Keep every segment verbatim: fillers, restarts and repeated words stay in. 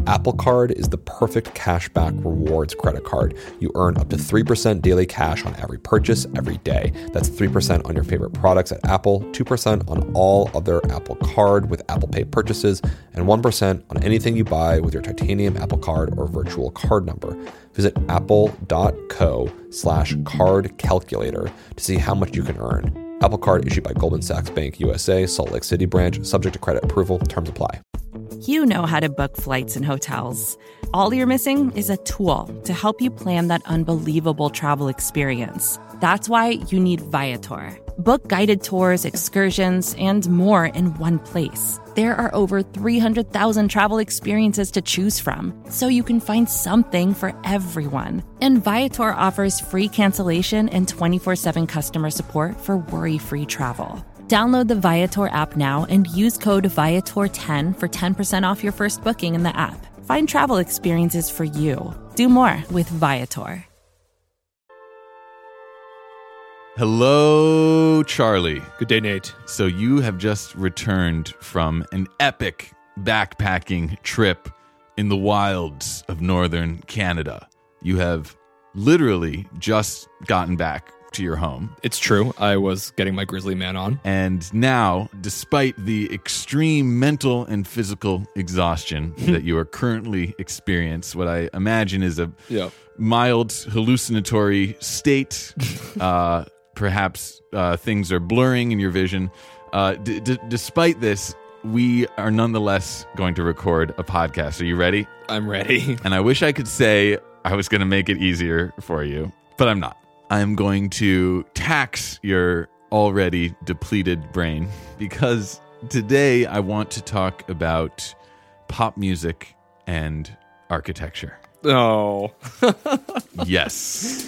Apple Card is the perfect cashback rewards credit card. You earn up to three percent daily cash on every purchase every day. That's three percent on your favorite products at Apple, two percent on all other Apple Card with Apple Pay purchases, and one percent on anything you buy with your titanium Apple Card or virtual card number. Visit apple.co slash card calculator to see how much you can earn. Apple Card issued by Goldman Sachs Bank U S A, Salt Lake City branch, subject to credit approval. Terms apply. You know how to book flights and hotels. All you're missing is a tool to help you plan that unbelievable travel experience. That's why you need Viator. Book guided tours, excursions, and more in one place. There are over three hundred thousand travel experiences to choose from, so you can find something for everyone. And Viator offers free cancellation and twenty-four seven customer support for worry-free travel. Download the Viator app now and use code Viator ten for ten percent off your first booking in the app. Find travel experiences for you. Do more with Viator. Hello, Charlie. Good day, Nate. So you have just returned from an epic backpacking trip in the wilds of northern Canada. You have literally just gotten back to your home. It's true. I was getting my grizzly man on. And now, despite the extreme mental and physical exhaustion that you are currently experiencing, what I imagine is a yeah. mild hallucinatory state, uh, perhaps uh, things are blurring in your vision. Uh, d- d- despite this, we are nonetheless going to record a podcast. Are you ready? I'm ready. And I wish I could say I was going to make it easier for you, but I'm not. I'm going to tax your already depleted brain because today I want to talk about pop music and architecture. Oh. Yes.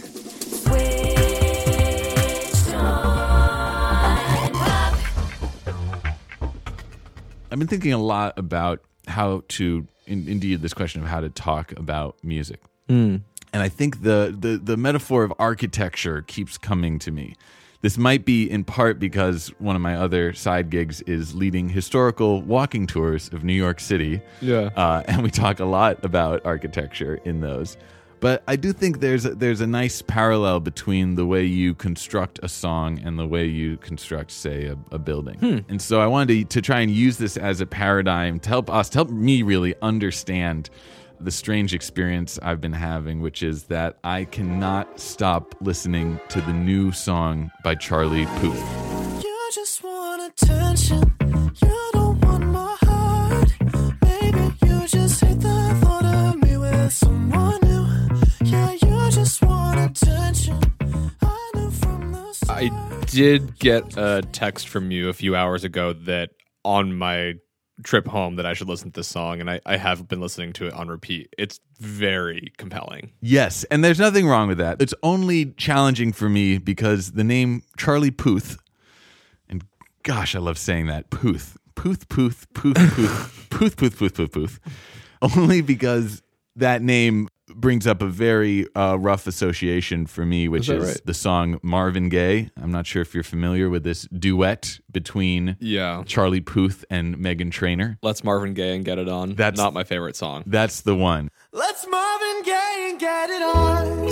I've been thinking a lot about how to, in, indeed, this question of how to talk about music. Mm. And I think the, the the metaphor of architecture keeps coming to me. This might be in part because one of my other side gigs is leading historical walking tours of New York City. Yeah. Uh, and we talk a lot about architecture in those. But I do think there's a, there's a nice parallel between the way you construct a song and the way you construct, say, a, a building. Hmm. And so I wanted to, to try and use this as a paradigm to help us, to help me really understand the strange experience I've been having, which is that I cannot stop listening to the new song by Charlie Puth. You just want attention. You don't want my heart. Maybe you just hate the thought of me with someone new. Yeah, you just want attention. I knew from the start. I did get a text from you a few hours ago that on my trip home that I should listen to this song, and I, I have been listening to it on repeat. It's very compelling. Yes, and there's nothing wrong with that. It's only challenging for me because the name Charlie Puth, and gosh, I love saying that, Puth, Puth, Puth, Puth, Puth, Puth, Puth, Puth, Puth, Puth, only because that name brings up a very uh, rough association for me, which is, is right? the song Marvin Gaye. I'm not sure if you're familiar with this duet between yeah. Charlie Puth and Meghan Trainor. Let's Marvin Gaye and Get It On. That's not my favorite song. That's the one. Let's Marvin Gaye and get it on.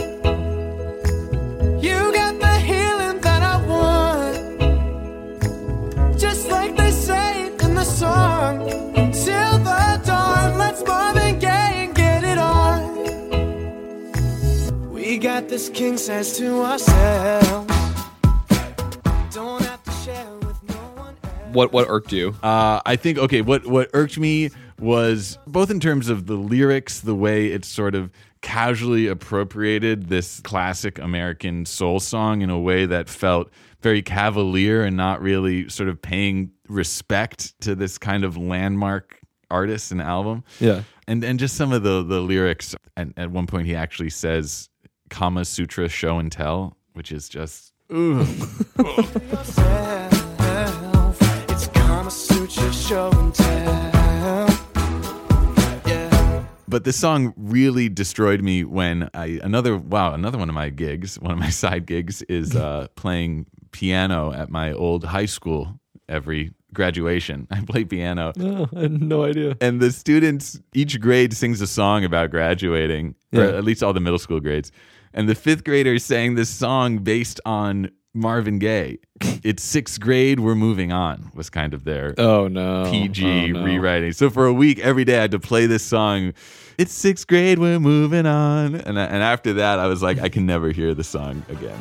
You got the healing that I want. Just like they say in the song. Till the dawn, let's Marvin Gaye and get it on. We got this king size to ourselves. Don't have to share with no one else. What what irked you? Uh, I think, okay, what, what irked me was both in terms of the lyrics, the way it's sort of casually appropriated this classic American soul song in a way that felt very cavalier and not really sort of paying respect to this kind of landmark artist and album. Yeah. And and just some of the, the lyrics. And at one point he actually says, Kama Sutra show and tell, which is just, ooh. It's Kama Sutra show and tell. Yeah. But this song really destroyed me when I another wow another one of my gigs, one of my side gigs is uh, playing piano at my old high school every graduation. I play piano. Oh, I had no idea. And the students, each grade sings a song about graduating, or Yeah. at least all the middle school grades. And the fifth graders sang this song based on Marvin Gaye. It's sixth grade, we're moving on, was kind of their Oh no. P G Oh, no. rewriting. So for a week, every day I had to play this song. It's sixth grade, we're moving on. And, I, and after that, I was like, I can never hear the song again.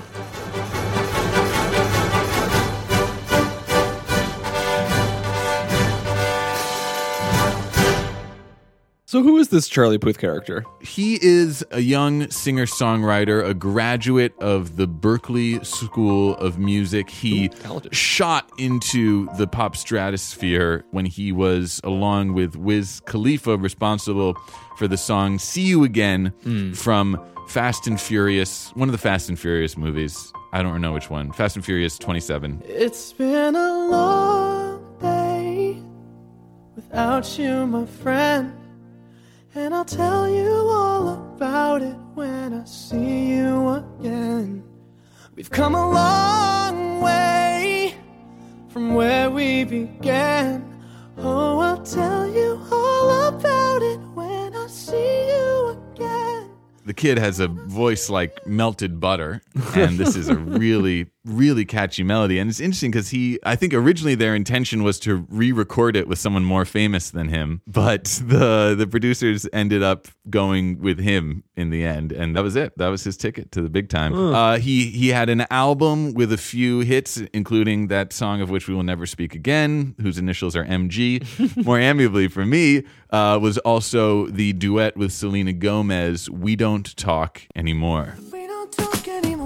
So who is this Charlie Puth character? He is a young singer-songwriter, a graduate of the Berklee School of Music. He talented. shot into the pop stratosphere when he was, along with Wiz Khalifa, responsible for the song See You Again from Fast and Furious, one of the Fast and Furious movies. I don't know which one. Fast and Furious twenty-seven. It's been a long day without you, my friend. And I'll tell you all about it when I see you again. We've come a long way from where we began. Oh, I'll tell you all about it when I see you again. The kid has a voice like melted butter, and this is a really, really catchy melody. And it's interesting because he, I think originally their intention was to re-record it with someone more famous than him, but the the producers ended up going with him in the end, and that was it. That was his ticket to the big time. Uh, he he had an album with a few hits, including that song of which we will never speak again, whose initials are M G. More amiably for me, uh, was also the duet with Selena Gomez, We Don't Talk Anymore. We don't talk anymore.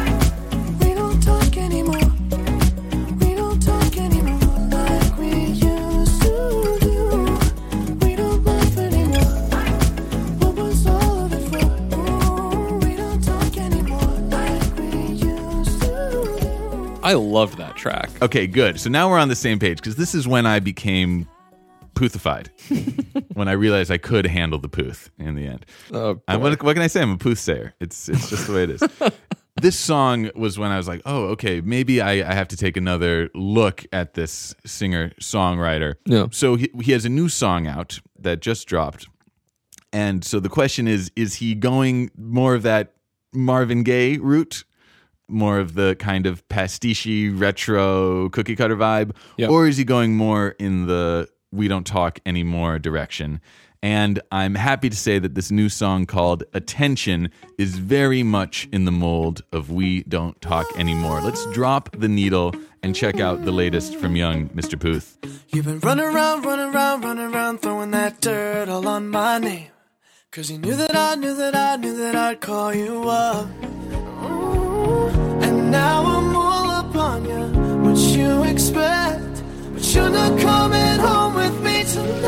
We don't talk anymore. We don't talk anymore like we used to do. We don't laugh anymore. What was all of it for? Ooh, we don't talk anymore like we used to do. I loved that track. Okay, good. So now we're on the same page, because this is when I became Puthified. When I realized I could handle the Puth in the end. Oh, I, what, what can I say? I'm a Puthsayer. It's it's just the way it is. This song was when I was like, oh, okay, maybe I, I have to take another look at this singer-songwriter. Yeah. So he, he has a new song out that just dropped. And so the question is, is he going more of that Marvin Gaye route? More of the kind of pastiche, retro, cookie cutter vibe? Yep. Or is he going more in the We Don't Talk Anymore direction? And I'm happy to say that this new song called Attention is very much in the mold of We Don't Talk Anymore. Let's drop the needle and check out the latest from young Mister Puth. You've been running around, running around, running around, throwing that dirt all on my name. Cause you knew that I knew that I knew that I'd call you up. Ooh, and now I'm all up on you. What you expect? But you're not coming home with me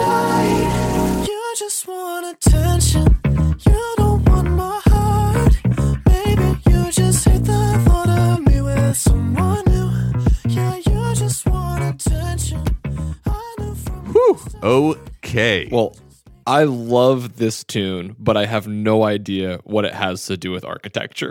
tonight. You just want attention. You don't want my heart. Maybe you just hate the thought of me with someone new. Yeah, you just want attention. I knew from Whew. Okay. Well, I love this tune, but I have no idea what it has to do with architecture.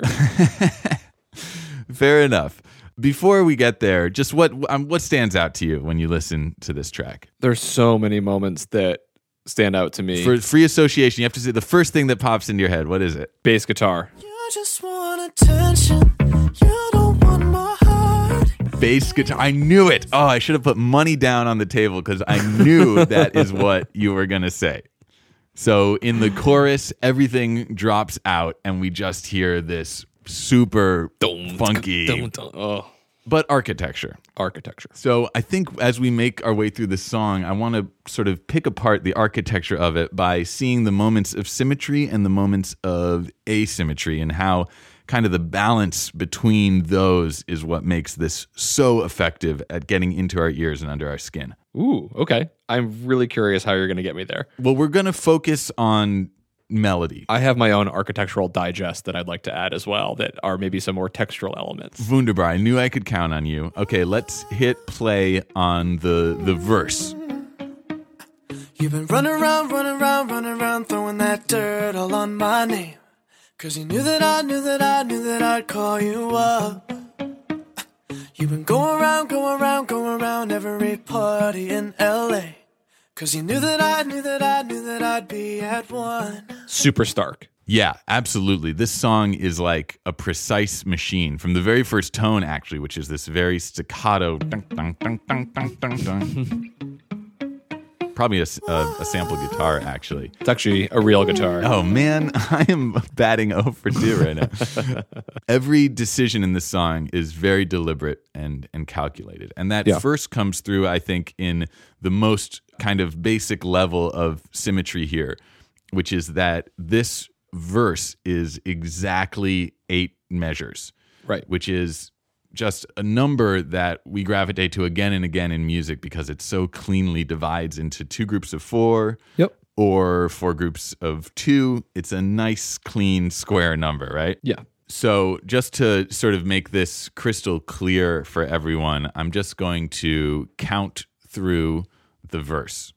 Fair enough. Before we get there, just what um, what stands out to you when you listen to this track? There's so many moments that stand out to me. For free association, you have to say the first thing that pops into your head. What is it? Bass guitar. you just want attention. You don't want my heart. Bass guitar. I knew it. Oh, I should have put money down on the table because I knew that is what you were going to say. So in the chorus, everything drops out and we just hear this super Dun, funky, dun, dun. Oh, but architecture. architecture. So I think as we make our way through this song, I want to sort of pick apart the architecture of it by seeing the moments of symmetry and the moments of asymmetry, and how kind of the balance between those is what makes this so effective at getting into our ears and under our skin. Ooh, okay. I'm really curious how you're going to get me there. Well, we're going to focus on melody. I have my own architectural digest that I'd like to add as well that are maybe some more textural elements. Wunderbar. I knew I could count on you. Okay, let's hit play on the the verse. You've been running around, running around, running around, throwing that dirt all on my name. Cause you knew that I knew that I knew that I'd call you up. You've been going around, going around, going around every party in L A. Cause you knew that I knew that I knew that I'd be at one. Super Stark. Yeah, absolutely. This song is like a precise machine from the very first tone, actually, which is this very staccato. Dun, dun, dun, dun, dun, dun, dun. Probably a, a, a sample guitar, actually. It's actually a real guitar. Oh, man, I am batting oh for two right now. Every decision in this song is very deliberate and, and calculated. And that Yeah. first comes through, I think, in the most kind of basic level of symmetry here, which is that this verse is exactly eight measures, Right. which is just a number that we gravitate to again and again in music because it so cleanly divides into two groups of four Yep. or four groups of two. It's a nice, clean, square number, right? Yeah. So just to sort of make this crystal clear for everyone, I'm just going to count through the verse.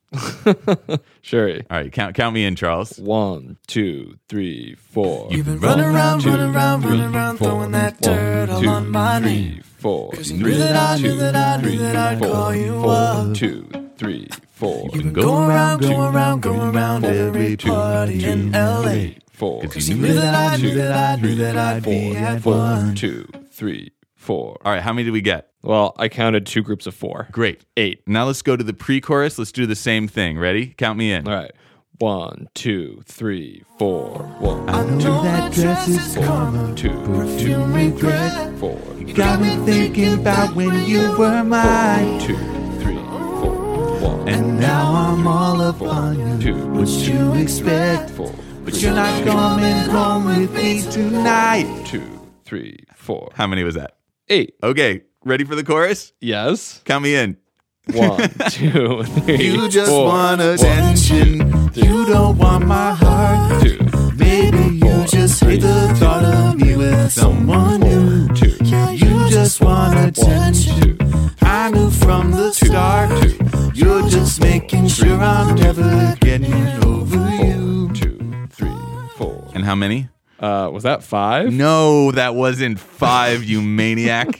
Sure. All right, count count me in, Charles. One, two, three, four. You've been running around, running around, running around, throwing that dirt all on my name. Four. Cause you knew that I knew that I knew that I'd call you up. Two, three, four. You've been going around, going around, going around every party in L A. Four. Cause you knew that I knew that I knew that I'd be at Four, one. two, three, four. All right, how many did we get? Well, I counted two groups of four. Great. Eight. Now let's go to the pre-chorus. Let's do the same thing. Ready? Count me in. All right. One, two, three, four. One, I two, know that dress is karma, two, perfume regret. four. Got me thinking about when you were mine. Two, three, four. One, And now I'm all up on you. two, What you expect? four. But you're not coming home with me tonight. Two, three, four. How many was that? Eight. Okay, ready for the chorus? Yes. Count me in. One, two, three, You just four. want One, attention. You don't want my heart. two, Baby, you just hate the thought of me with someone new. two, Yeah, you just want attention. I knew from the start. You're just making sure I'm never getting over you. two, three, four. And how many? Uh, was that five? No, that wasn't five, you maniac.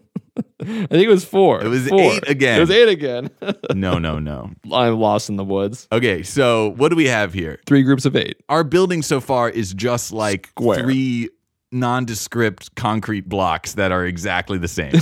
I think it was four. It was Four. eight again. It was eight again. No, no, no. I'm lost in the woods. Okay, so what do we have here? Three groups of eight. Our building so far is just like Square. three nondescript concrete blocks that are exactly the same.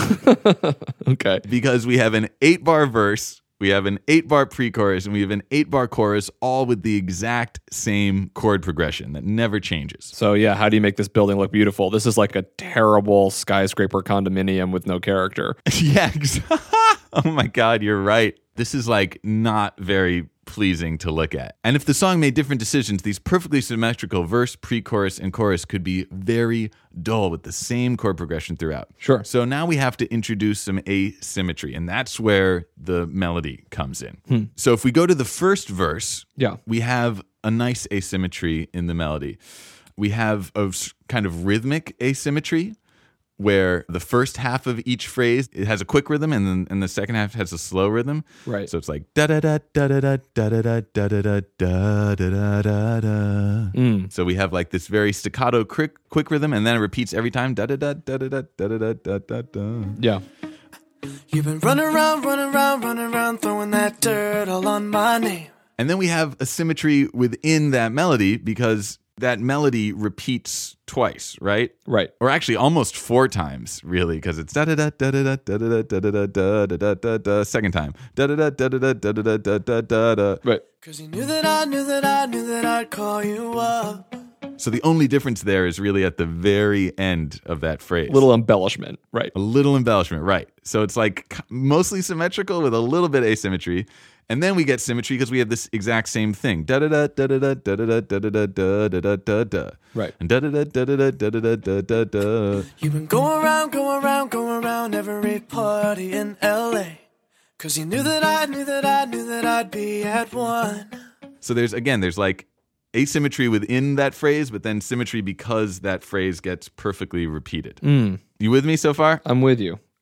Okay. Because we have an eight bar verse, we have an eight bar pre-chorus, and we have an eight bar chorus, all with the exact same chord progression that never changes. So yeah, how do you make this building look beautiful? This is like a terrible skyscraper condominium with no character. Yeah. ex- Oh my God, you're right. This is like not very pleasing to look at. And if the song made different decisions, these perfectly symmetrical verse, pre-chorus, and chorus could be very dull with the same chord progression throughout. Sure. So now we have to introduce some asymmetry, and that's where the melody comes in. So if we go to the first verse, Yeah. we have a nice asymmetry in the melody. We have a s- kind of rhythmic asymmetry where the first half of each phrase, it has a quick rhythm, and then and the second half has a slow rhythm. Right. So it's like da da da da da da da da da da da da da da da da. So we have like this very staccato quick quick rhythm, and then it repeats every time da da da da da da da da da da da. Yeah. You've been running around, running around, running around, throwing that dirt all on my name. And then we have a symmetry within that melody because that melody repeats twice, right? Right. Or actually almost four times, really, because it's da da da da da da da da da da da da da da da second time. Da da da da da da da da da da da da. Right. Cause you knew that I knew that I knew that I'd call you up. So the only difference there is really at the very end of that phrase. Little embellishment. Right. A little embellishment, right. So it's like mostly symmetrical with a little bit asymmetry. And then we get symmetry because we have this exact same thing. Da da da da da da da da da da da da da da da. Right. And da da da da da da da da da da. You've been going around, going around, going around every party in L A. Cause you knew that I knew that I knew that I'd be at one. So there's, again, there's like asymmetry within that phrase, but then symmetry because that phrase gets perfectly repeated. You with me so far? I'm with you.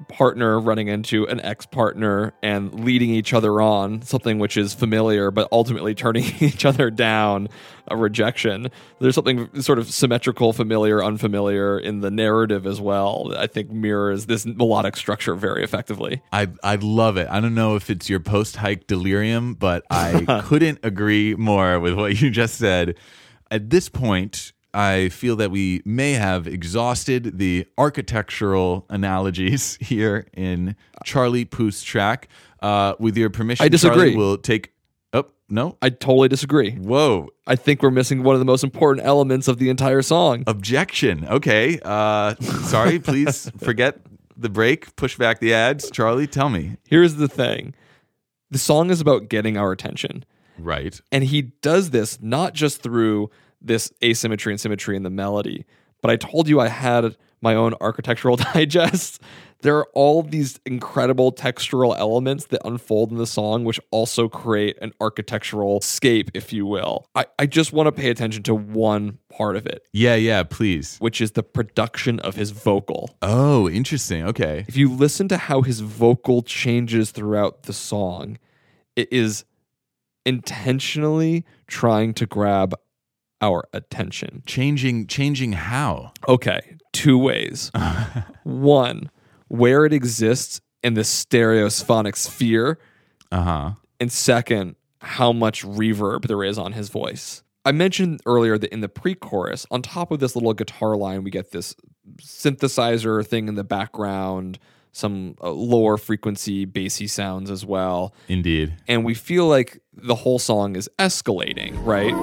partner running into an ex-partner and leading each other on, something which is familiar, but ultimately turning each other down, a rejection. There's something sort of symmetrical, familiar, unfamiliar in the narrative as well that I think mirrors this melodic structure very effectively. I I love it. I don't know if it's your post-hike delirium, but I couldn't agree more with what you just said. At this point, I feel that we may have exhausted the architectural analogies here in Charlie Puth's track. Uh, with your permission, I disagree. Charlie, we'll take... Oh, no? I totally disagree. Whoa. I think we're missing one of the most important elements of the entire song. Objection. Okay. Uh, sorry, please forget the break. Push back the ads. Charlie, tell me. Here's the thing. The song is about getting our attention. Right. And he does this not just through this asymmetry and symmetry in the melody, but I told you I had my own architectural digest. There are all these incredible textural elements that unfold in the song, which also create an architectural scape, if you will. I, I just want to pay attention to one part of it, Yeah, yeah, please. which is the production of his vocal. Oh, interesting. Okay. If you listen to how his vocal changes throughout the song, it is intentionally trying to grab our attention. Changing changing how? Okay, two ways. One, where it exists in the stereophonic sphere. Uh-huh. And second, how much reverb there is on his voice. I mentioned earlier that in the pre-chorus, on top of this little guitar line, we get this synthesizer thing in the background, some uh, lower frequency bassy sounds as well. Indeed. And we feel like the whole song is escalating, right?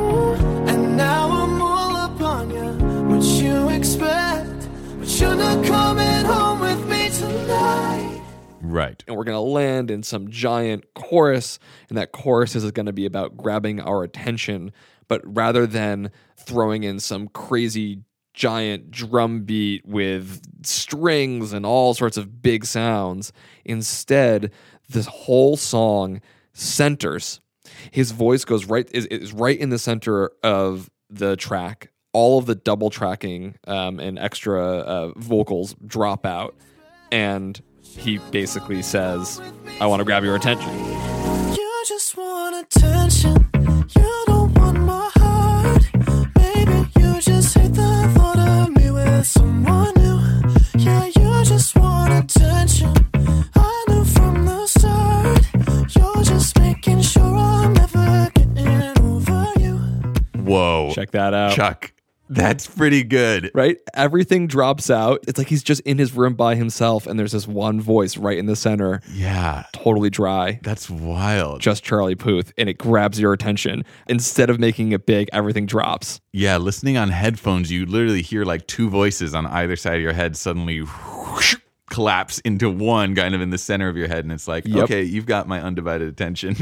And now I'm all up on you. What you expect? But you're not coming home with me tonight. Right. And we're going to land in some giant chorus, and that chorus is going to be about grabbing our attention, but rather than throwing in some crazy giant drum beat with strings and all sorts of big sounds, instead, this whole song centers. His voice goes right is, is right in the center of the track. All of the double tracking um, and extra uh, vocals drop out, and he basically says, I want to grab your attention. You just want attention. You don't want my heart. Maybe you just hate the thought of me with someone new. Yeah, you just want attention. I knew from the start. You're just making sure I'm never getting over you. Whoa. Check that out. Chuck. That's pretty good. Right? Everything drops out. It's like he's just in his room by himself, and there's this one voice right in the center, Yeah. totally dry. That's wild. Just Charlie Puth, and it grabs your attention. Instead of making it big, everything drops. Yeah, listening on headphones, you literally hear like two voices on either side of your head suddenly whoosh, collapse into one kind of in the center of your head. And it's like, Yep. okay, you've got my undivided attention.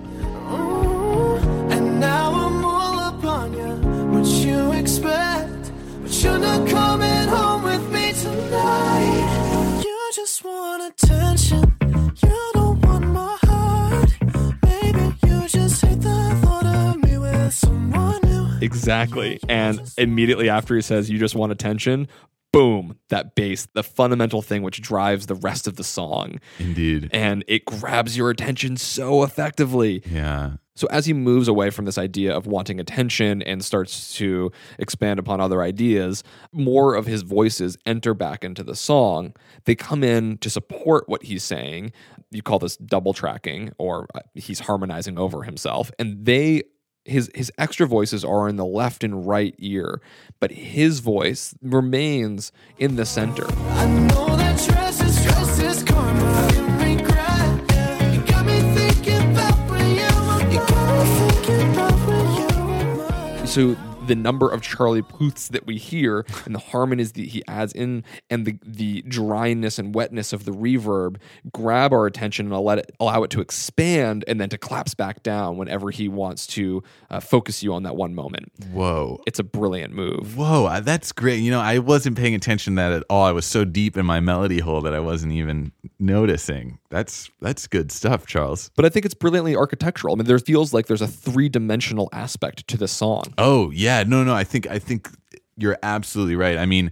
Ooh, and now I'm all up on you. What you expect? But you're not coming home with me tonight. You just want attention. You don't want my heart. Maybe you just hate the thought of me with someone new. Exactly. And immediately after he says, you just want attention, boom, that bass, the fundamental thing which drives the rest of the song. Indeed. And it grabs your attention so effectively. Yeah. So as he moves away from this idea of wanting attention and starts to expand upon other ideas, more of his voices enter back into the song. They come in to support what he's saying. You call this double tracking, or he's harmonizing over himself. And they his his extra voices are in the left and right ear, but his voice remains in the center. I know that stress is stress is karma. You regret. Yeah. You got me thinking about when you were You got me thinking about when you were mine. So the number of Charlie Puths that we hear and the harmonies that he adds in and the, the dryness and wetness of the reverb grab our attention and allow it, allow it to expand and then to collapse back down whenever he wants to uh, focus you on that one moment. Whoa. It's a brilliant move. Whoa, I- that's great. You know, I wasn't paying attention to that at all. I was so deep in my melody hole that I wasn't even noticing. That's that's good stuff, Charles. But I think it's brilliantly architectural. I mean, there feels like there's a three-dimensional aspect to this song. Oh, yeah. No, no, I think I think you're absolutely right. I mean,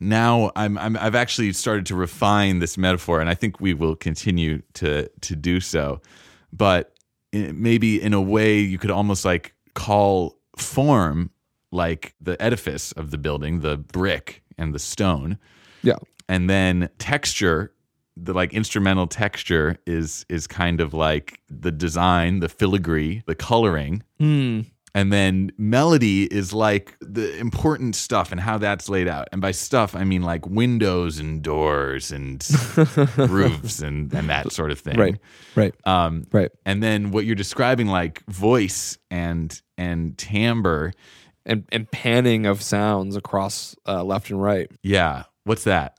now I'm, I'm I've actually started to refine this metaphor, and I think we will continue to to do so. But in, maybe in a way, you could almost like call form like the edifice of the building, the brick and the stone. Yeah. And then texture, the like instrumental texture is is kind of like the design, the filigree, the coloring. Mm. And then melody is like the important stuff and how that's laid out. And by stuff, I mean like windows and doors and roofs and, and that sort of thing. Right, right, Um, right. And then what you're describing, like voice and and timbre. And and panning of sounds across uh, left and right. Yeah. What's that?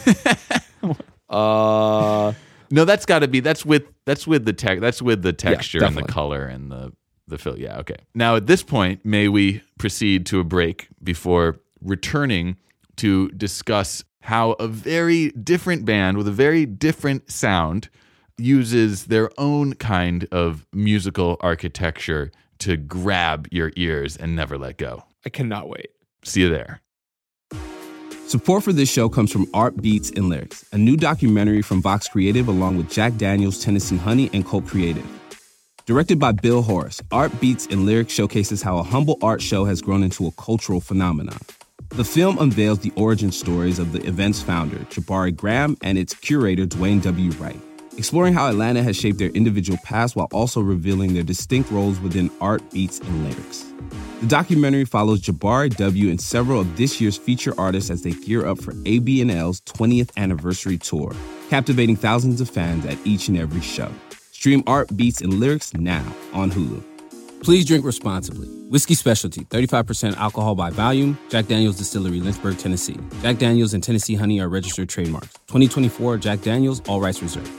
Uh, no, that's got to be that's with that's with the tech that's with the texture and the definitely. color and the the fill. Yeah, okay. Now at this point, may we proceed to a break before returning to discuss how a very different band with a very different sound uses their own kind of musical architecture to grab your ears and never let go. I cannot wait. See you there. Support for this show comes from Art Beats and Lyrics, a new documentary from Vox Creative along with Jack Daniels, Tennessee Honey, and Cult Creative. Directed by Bill Horace, Art Beats and Lyrics showcases how a humble art show has grown into a cultural phenomenon. The film unveils the origin stories of the event's founder, Jabari Graham, and its curator, Dwayne W. Wright, exploring how Atlanta has shaped their individual paths while also revealing their distinct roles within Art Beats and Lyrics. The documentary follows Jabari W. and several of this year's feature artists as they gear up for A B and L's twentieth anniversary tour, captivating thousands of fans at each and every show. Stream Art Beats and Lyrics now on Hulu. Please drink responsibly. Whiskey Specialty, thirty-five percent alcohol by volume. Jack Daniels Distillery, Lynchburg, Tennessee. Jack Daniels and Tennessee Honey are registered trademarks. twenty twenty-four Jack Daniels, all rights reserved.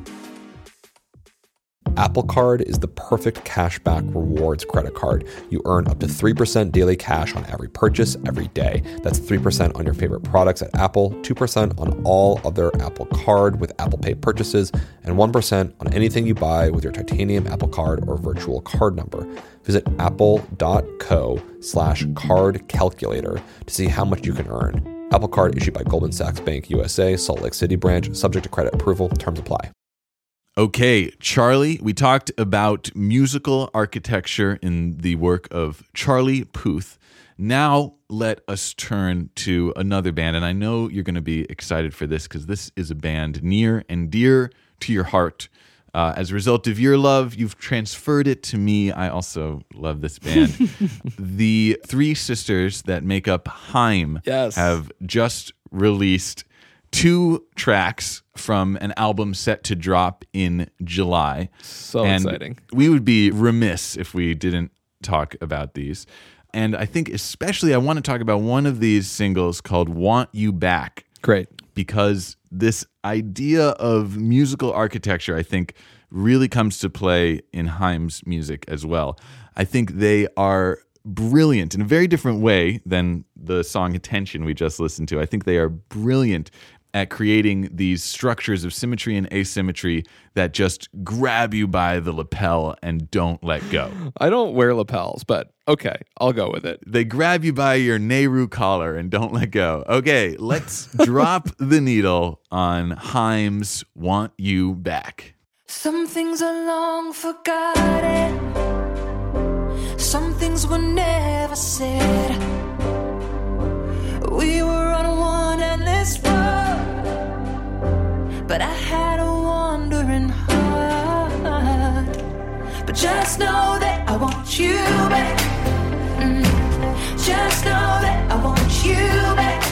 Apple Card is the perfect cashback rewards credit card. You earn up to three percent daily cash on every purchase every day. That's three percent on your favorite products at Apple, two percent on all other Apple Card with Apple Pay purchases, and one percent on anything you buy with your titanium Apple Card or virtual card number. Visit apple.co slash card calculator to see how much you can earn. Apple Card issued by Goldman Sachs Bank U S A, Salt Lake City branch, subject to credit approval. Terms apply. Okay, Charlie, we talked about musical architecture in the work of Charlie Puth. Now let us turn to another band, and I know you're going to be excited for this because this is a band near and dear to your heart. Uh, as a result of your love, you've transferred it to me. I also love this band. The three sisters that make up Haim Yes. have just released two tracks from an album set to drop in July. So And exciting. We would be remiss if we didn't talk about these. And I think especially I want to talk about one of these singles called Want You Back, Great. because this idea of musical architecture, I think, really comes to play in Haim's music as well. I think they are brilliant in a very different way than the song Attention we just listened to. I think they are brilliant at creating these structures of symmetry and asymmetry that just grab you by the lapel and don't let go. I don't wear lapels, but okay, I'll go with it. They grab you by your Nehru collar and don't let go. Okay, let's drop the needle on Haim's Want You Back. Some things are long forgotten. Some things were never said. We were on one endless road, but I had a wandering heart. But just know that I want you back. Mm. Just know that I want you back.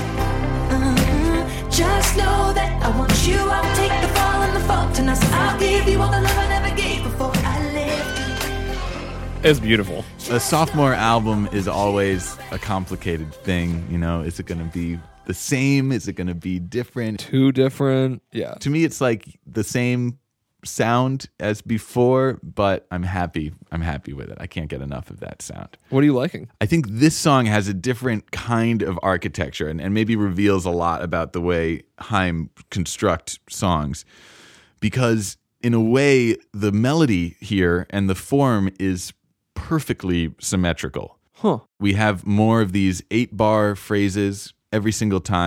Mm. Just know that I want you. I'll take the fall and the fault, and I'll give you all the love I never gave before I left. It's beautiful. A sophomore album is always a complicated thing. You know, is it going to be the same? Is it going to be different? Too different. Yeah. To me, it's like the same sound as before, but I'm happy. I'm happy with it. I can't get enough of that sound. What are you liking? I think this song has a different kind of architecture and, and maybe reveals a lot about the way Haim construct songs, because in a way, the melody here and the form is perfectly symmetrical. Huh. We have more of these eight bar phrases every single time.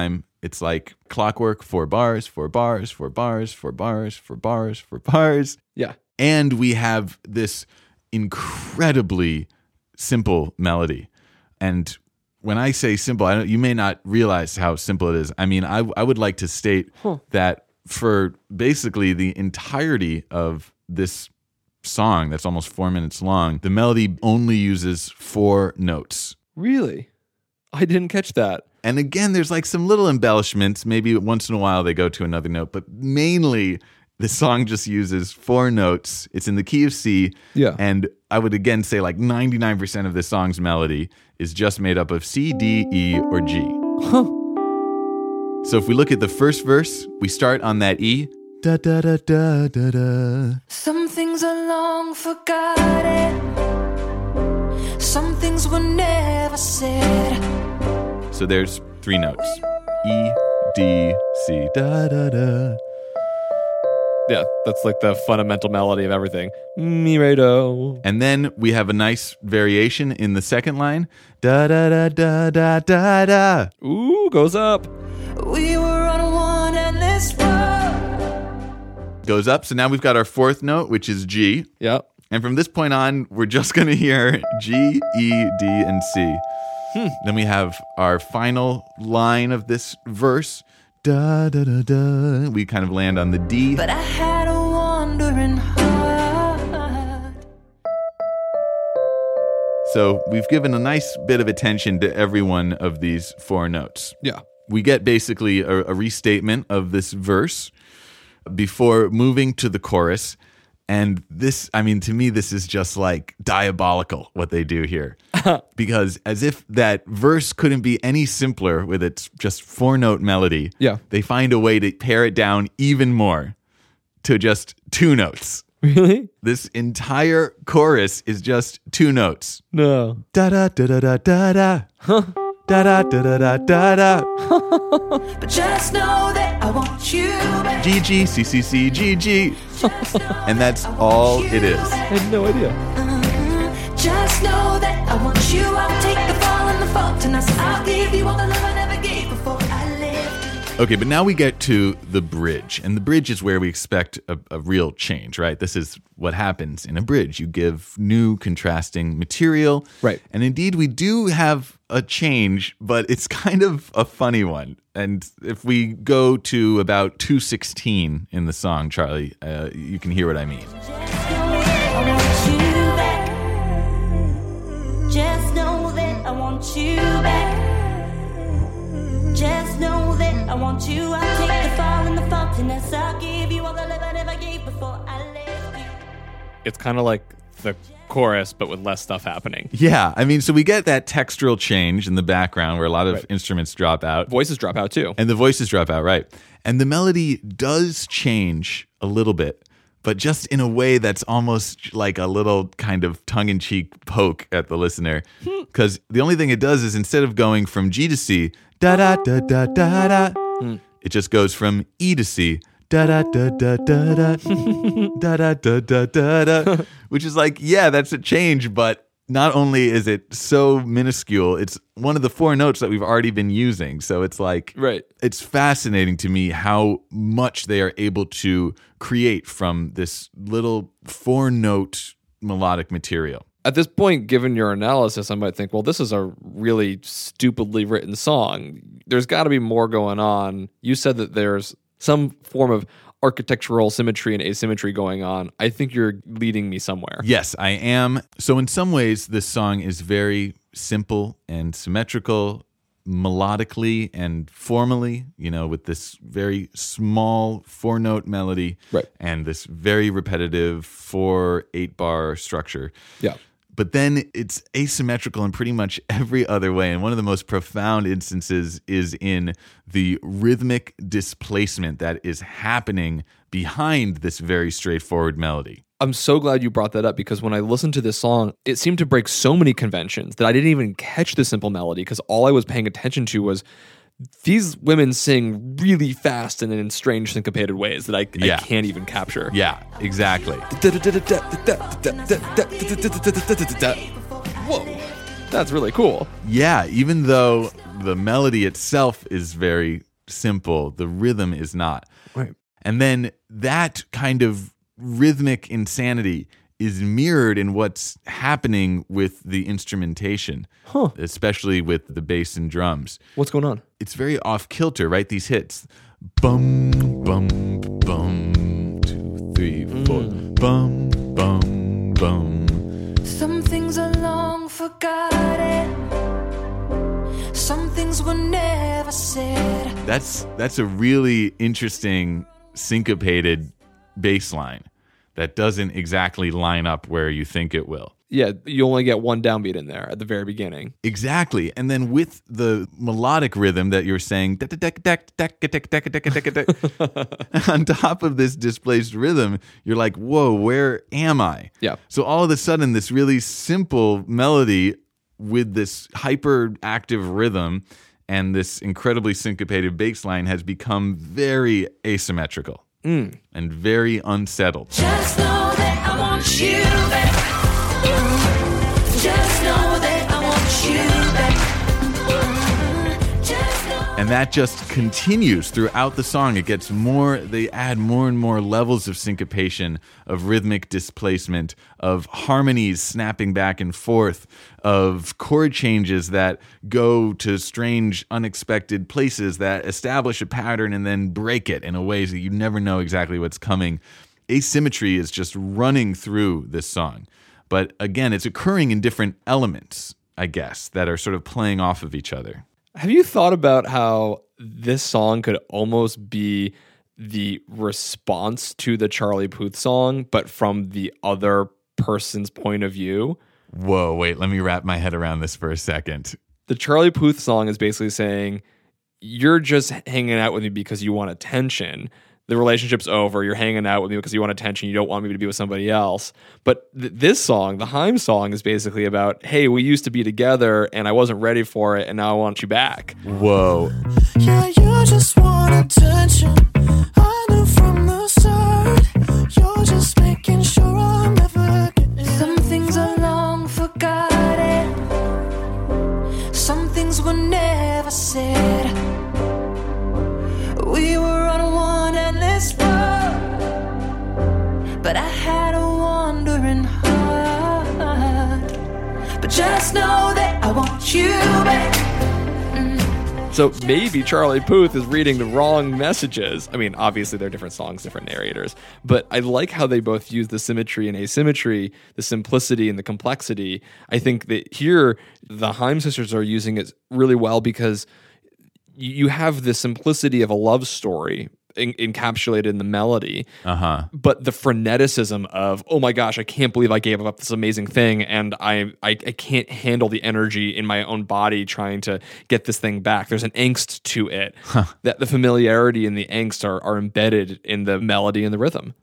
It's like clockwork, four bars, four bars, four bars, four bars, four bars, four bars. Yeah. And we have this incredibly simple melody. And when I say simple, I don't, you may not realize how simple it is. I mean, I, I would like to state huh. that for basically the entirety of this song that's almost four minutes long, the melody only uses four notes. Really? I didn't catch that. And again, there's like some little embellishments. Maybe once in a while they go to another note, but mainly the song just uses four notes. It's in the key of C. Yeah. And I would again say like ninety-nine percent of the song's melody is just made up of C, D, E, or G. Huh. So if we look at the first verse, we start on that E. Da da da da da da. Some things are long forgotten. Some things were never said. So there's three notes. E, D, C, da da da. Yeah, that's like the fundamental melody of everything. Mi, re, do. And then we have a nice variation in the second line. Da da da da da da da. Ooh, goes up. We were on one endless road. Goes up. So now we've got our fourth note, which is G. Yep. And from this point on, we're just going to hear G, E, D, and C. Hmm. Then we have our final line of this verse. Da da da da. We kind of land on the D. But I had a wandering heart. So we've given a nice bit of attention to every one of these four notes. Yeah. We get basically a, a restatement of this verse before moving to the chorus. And this, I mean, to me, this is just like diabolical what they do here. Because as if that verse couldn't be any simpler with its just four-note melody, yeah. they find a way to pare it down even more to just two notes. Really? This entire chorus is just two notes. No. Da-da-da-da-da-da. Huh. Da-da-da-da-da-da. But just know that I want you back. G G, C C C, G G. And that's all it is. I had no idea. Mm-hmm. Just know that I want you. I'll take the fall and the fault, and I'll give you all the love I never gave before I lived. Okay, but now we get to the bridge. And the bridge is where we expect a, a real change, right? This is what happens in a bridge. You give new contrasting material. Right. And indeed, we do have a change, but it's kind of a funny one. And if we go to about two sixteen in the song, Charlie, uh, you can hear what I mean. I want you back. Just know that I want you back. Just know that I want you. I'll take the fall and the faultiness. I'll give you all the love I never gave before I left you. It's kind of like the chorus, but with less stuff happening. Yeah, I mean, so we get that textural change in the background where a lot of right. instruments drop out. Voices drop out too. And the voices drop out, right. And the melody does change a little bit, but just in a way that's almost like a little kind of tongue-in-cheek poke at the listener. Because the only thing it does is instead of going from G to C, da-da-da-da-da-da, mm. it just goes from E to C, da-da-da-da-da-da, da-da-da-da-da-da, which is like, yeah, that's a change, but not only is it so minuscule, it's one of the four notes that we've already been using. So it's like, right. It's fascinating to me how much they are able to create from this little four-note melodic material. At this point, given your analysis, I might think, well, this is a really stupidly written song. There's got to be more going on. You said that there's some form of architectural symmetry and asymmetry going on. I think you're leading me somewhere. Yes, I am. So in some ways, this song is very simple and symmetrical, melodically and formally, you know, with this very small four-note melody right. and this very repetitive four, eight-bar structure. Yeah. But then it's asymmetrical in pretty much every other way. And one of the most profound instances is in the rhythmic displacement that is happening behind this very straightforward melody. I'm so glad you brought that up because when I listened to this song, it seemed to break so many conventions that I didn't even catch the simple melody because all I was paying attention to was these women sing really fast and in strange syncopated ways that I, yeah. I can't even capture. Yeah, exactly. Whoa, that's really cool. Yeah, even though the melody itself is very simple. The rhythm is not. Right. And then that kind of rhythmic insanity is mirrored in what's happening with the instrumentation, Huh. especially with the bass and drums. What's going on? It's very off kilter, right? These hits. Bum, bum, bum, two, three, four. Bum, bum, bum. Some things are long forgotten. Some things were never said. That's that's a really interesting syncopated bass line that doesn't exactly line up where you think it will. Yeah, you only get one downbeat in there at the very beginning. Exactly. And then with the melodic rhythm that you're saying, on top of this displaced rhythm, you're like, whoa, where am I? Yeah. So all of a sudden, this really simple melody with this hyperactive rhythm and this incredibly syncopated bass line has become very asymmetrical Mm. and very unsettled. Just know that I want you back. Mm. Just know that I want you back. Mm. Just know. And that just continues throughout the song. It gets more, they add more and more levels of syncopation, of rhythmic displacement, of harmonies snapping back and forth, of chord changes that go to strange, unexpected places that establish a pattern and then break it in a way that you never know exactly what's coming. Asymmetry is just running through this song. But again, it's occurring in different elements, I guess, that are sort of playing off of each other. Have you thought about how this song could almost be the response to the Charlie Puth song, but from the other person's point of view? Whoa, wait, let me wrap my head around this for a second. The Charlie Puth song is basically saying, you're just hanging out with me because you want attention. The relationship's over. You're hanging out with me because you want attention. You don't want me to be with somebody else. But th- this song, the Haim song, is basically about, hey, we used to be together and I wasn't ready for it and now I want you back. Whoa. Yeah, you just want attention. I knew from the start. You're just making sure I'm never getting. Some things are long forgotten. Some things were never said. We were on one endless road, but I had a wandering heart. But just know that I want you back. So maybe Charlie Puth is reading the wrong messages. I mean, obviously they're different songs, different narrators, but I like how they both use the symmetry and asymmetry, the simplicity and the complexity. I think that here the Haim sisters are using it really well because you have the simplicity of a love story en- encapsulated in the melody, Uh-huh. but the freneticism of, oh my gosh, I can't believe I gave up this amazing thing, and I, I I can't handle the energy in my own body trying to get this thing back. There's an angst to it. That the familiarity and the angst are, are embedded in the melody and the rhythm.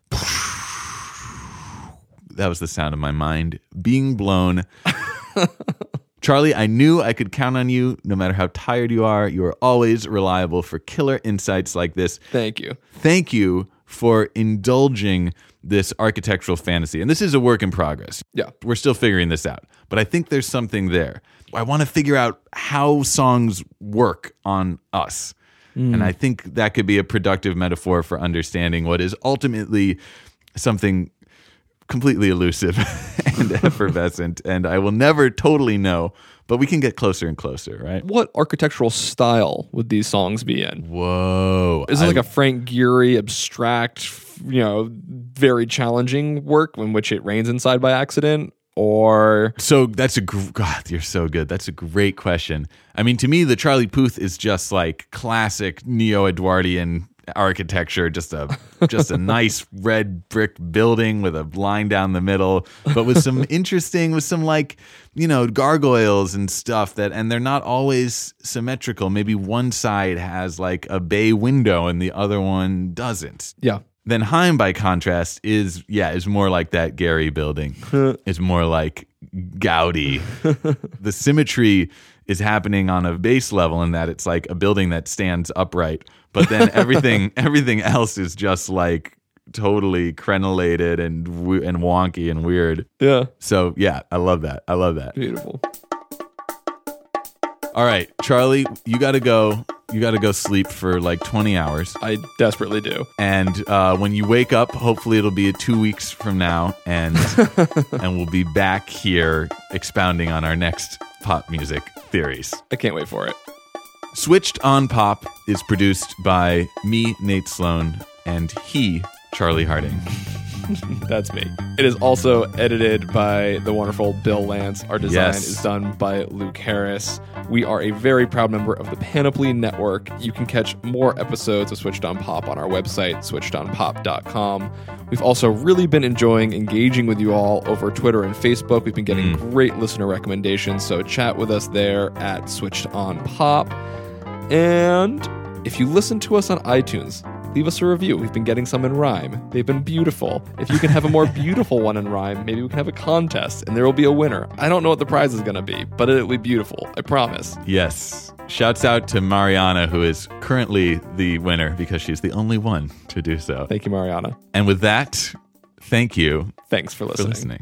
That was the sound of my mind being blown. Charlie, I knew I could count on you no matter how tired you are. You are always reliable for killer insights like this. Thank you. Thank you for indulging this architectural fantasy. And this is a work in progress. Yeah. We're still figuring this out. But I think there's something there. I want to figure out how songs work on us. Mm. And I think that could be a productive metaphor for understanding what is ultimately something completely elusive and effervescent, and I will never totally know, but we can get closer and closer, right? What architectural style would these songs be in? Whoa. Is it I- like a Frank Gehry abstract, you know, very challenging work in which it rains inside by accident? Or So that's a gr- God, you're so good. That's a great question. I mean, to me, the Charlie Puth is just like classic neo-Edwardian architecture, just a just a nice red brick building with a line down the middle, but with some interesting, with some like, you know, gargoyles and stuff that, and they're not always symmetrical. Maybe one side has like a bay window and the other one doesn't. yeah. Then Haim, by contrast, is, yeah, is more like that Gehry building. It's more like Gaudi. The symmetry is happening on a base level in that it's like a building that stands upright, but then everything everything else is just like totally crenellated and w- and wonky and weird. Yeah. So yeah, I love that. I love that. Beautiful. All right, Charlie, you got to go. you got to go sleep for like twenty hours. I desperately do. And uh, when you wake up, hopefully it'll be two weeks from now, and and we'll be back here expounding on our next pop music theories. I can't wait for it. Switched on Pop is produced by me, Nate Sloan, and he, Charlie Harding. That's me. It is also edited by the wonderful Bill Lance. Our design Yes. is done by Luke Harris. We are a very proud member of the Panoply Network. You can catch more episodes of Switched On Pop on our website, switched on pop dot com. We've also really been enjoying engaging with you all over Twitter and Facebook. We've been getting Mm. great listener recommendations, so chat with us there at Switched On Pop. And if you listen to us on iTunes, leave us a review. We've been getting some in rhyme. They've been beautiful. If you can have a more beautiful one in rhyme, maybe we can have a contest and there will be a winner. I don't know what the prize is going to be, but it'll be beautiful. I promise. Yes. Shouts out to Mariana, who is currently the winner because she's the only one to do so. Thank you, Mariana. And with that, thank you Thanks for for listening. listening.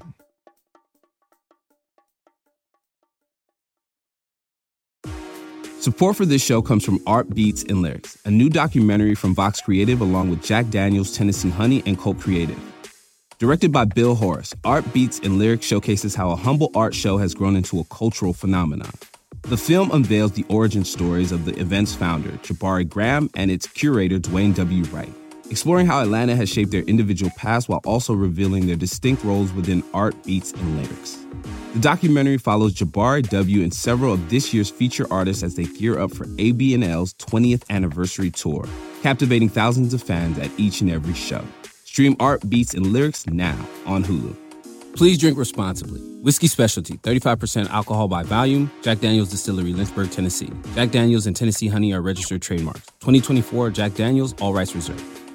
Support for this show comes from Art Beats and Lyrics, a new documentary from Vox Creative along with Jack Daniels, Tennessee Honey, and Colt Creative. Directed by Bill Horace, Art Beats and Lyrics showcases how a humble art show has grown into a cultural phenomenon. The film unveils the origin stories of the event's founder, Jabari Graham, and its curator, Dwayne W. Wright, exploring how Atlanta has shaped their individual paths while also revealing their distinct roles within art, beats, and lyrics. The documentary follows Jabari W. and several of this year's feature artists as they gear up for A B N L's twentieth anniversary tour, captivating thousands of fans at each and every show. Stream Art, Beats, and Lyrics now on Hulu. Please drink responsibly. Whiskey Specialty, thirty-five percent alcohol by volume. Jack Daniels Distillery, Lynchburg, Tennessee. Jack Daniels and Tennessee Honey are registered trademarks. twenty twenty-four Jack Daniels, all rights reserved.